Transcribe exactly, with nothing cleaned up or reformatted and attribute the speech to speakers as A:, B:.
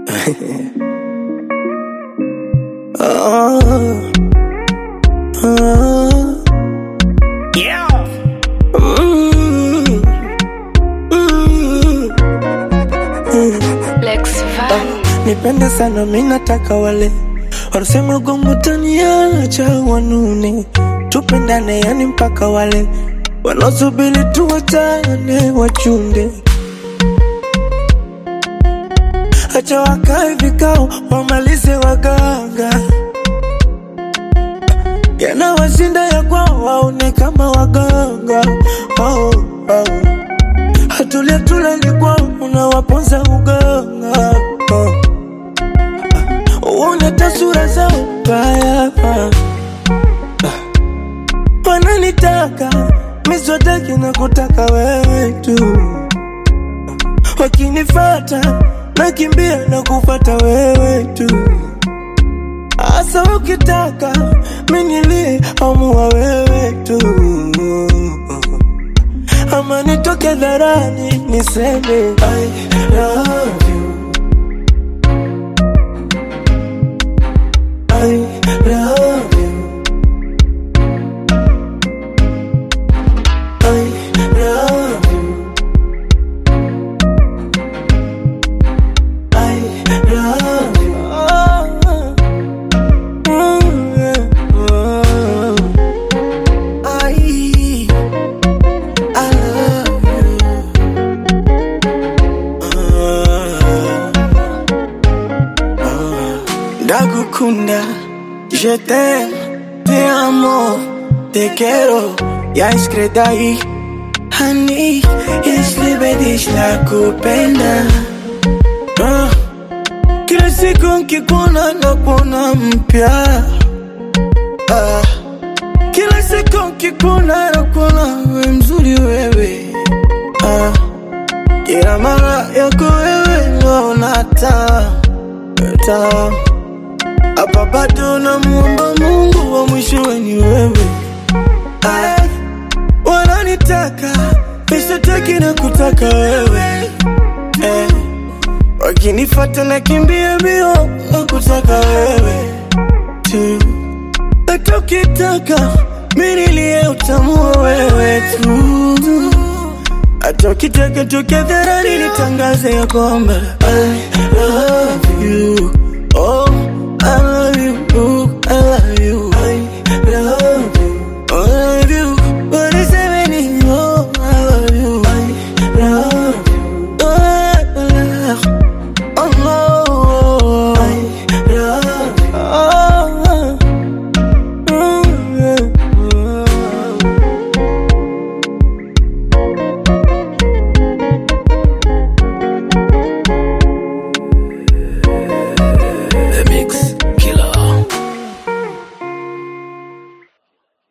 A: oh, oh. Yeah. Mm, mm, mm.
B: Lex Van.
A: Ah, nipende sana mimi nataka wale wanasema gongo taniacha wanune, tupendane yani mpaka wale wanaosubiri tuwachane wachunde. Acha wakae vikao wamalize waganga, yanawashinda ya kwao waone kama waganga. Oh, oh. Hatulia tulali kwao unawaponza uganga. Oh. Uone tasura zao baya. Wananitaka miswataki na kutaka wewe tu, wakinifata nakimbia na kufata wewe tu. Asa ukitaka minilie amua wewe tu, ama nitoke dharani niseme I love you, I love you, I love you, I love you. Oh, mm, yeah. Oh, I, I love you. Oh, oh. Ndagukunda, je t'aime, te amo, te quiero, ya iskredai. Hani, islibedish la kupenda. Ah, kila siku nkikuona nakuona mpya. Ah, kila siku nkikuona nakuona we mzuri wewe. Ah, kila mara yako wewe naona taa, taa. Hapa bado namuomba Mungu wa mwishowe ni wewe. Ah, wananitaka nishataki na kutaka wewe. Eh, wakinifata nakimbia mbio na kutaka wewe tu. Hata ukitaka mimi nilie utamua wewe tu. Hata ukitaka tukadharani nitangaze ya kwamba I love you. Oh, I